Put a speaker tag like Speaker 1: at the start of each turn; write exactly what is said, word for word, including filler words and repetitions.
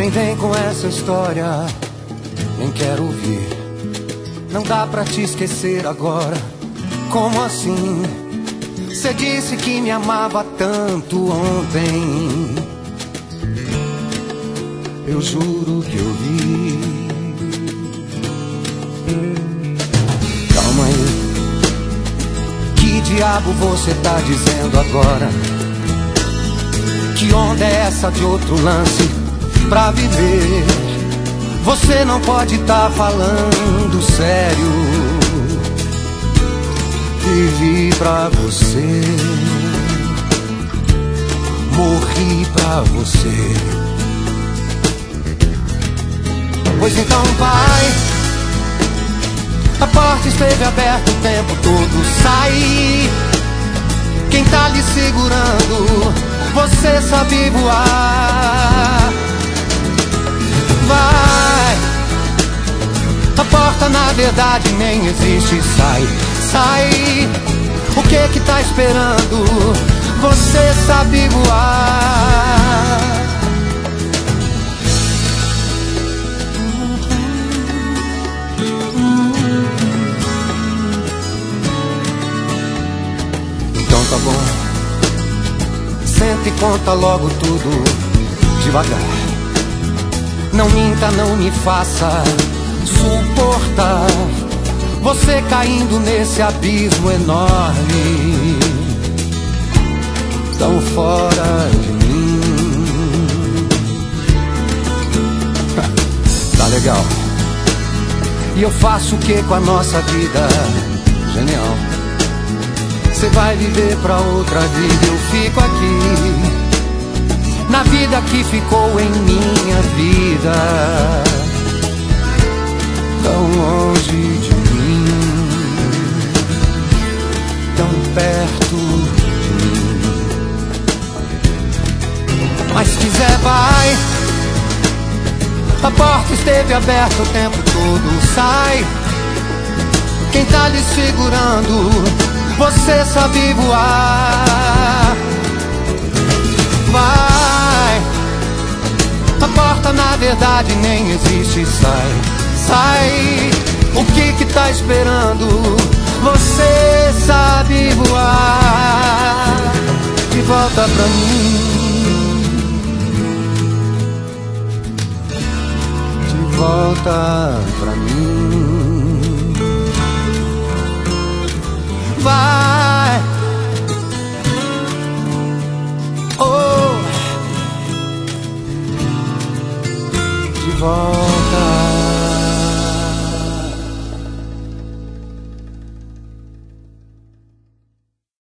Speaker 1: Nem vem com essa história, nem quero ouvir. Não dá pra te esquecer agora. Como assim? Cê disse que me amava tanto ontem. Eu juro que eu vi. Calma aí. Que diabo você tá dizendo agora? Que onda é essa de outro lance pra viver? Você não pode tá falando sério. Vivi pra você, morri pra você. Pois então vai. A porta esteve aberta o tempo todo. Sai. Quem tá lhe segurando? Você sabe voar. Vai. A porta na verdade nem existe. Sai, sai. O que que tá esperando? Você sabe voar. Então tá bom. Senta e conta logo tudo devagar. Não minta, não me faça suportar você caindo nesse abismo enorme, tão fora de mim. Tá legal. E eu faço o que com a nossa vida? Genial. Você vai viver pra outra vida, eu fico aqui na vida que ficou em minha vida, tão longe de mim, tão perto de mim. Mas se quiser vai. A porta esteve aberta o tempo todo. Sai. Quem tá lhe segurando? Você sabe voar. Vai. A porta na verdade nem existe. Sai, sai. O que que tá esperando? Você sabe voar. De volta pra mim. De volta pra mim. Vai. Oh. De volta.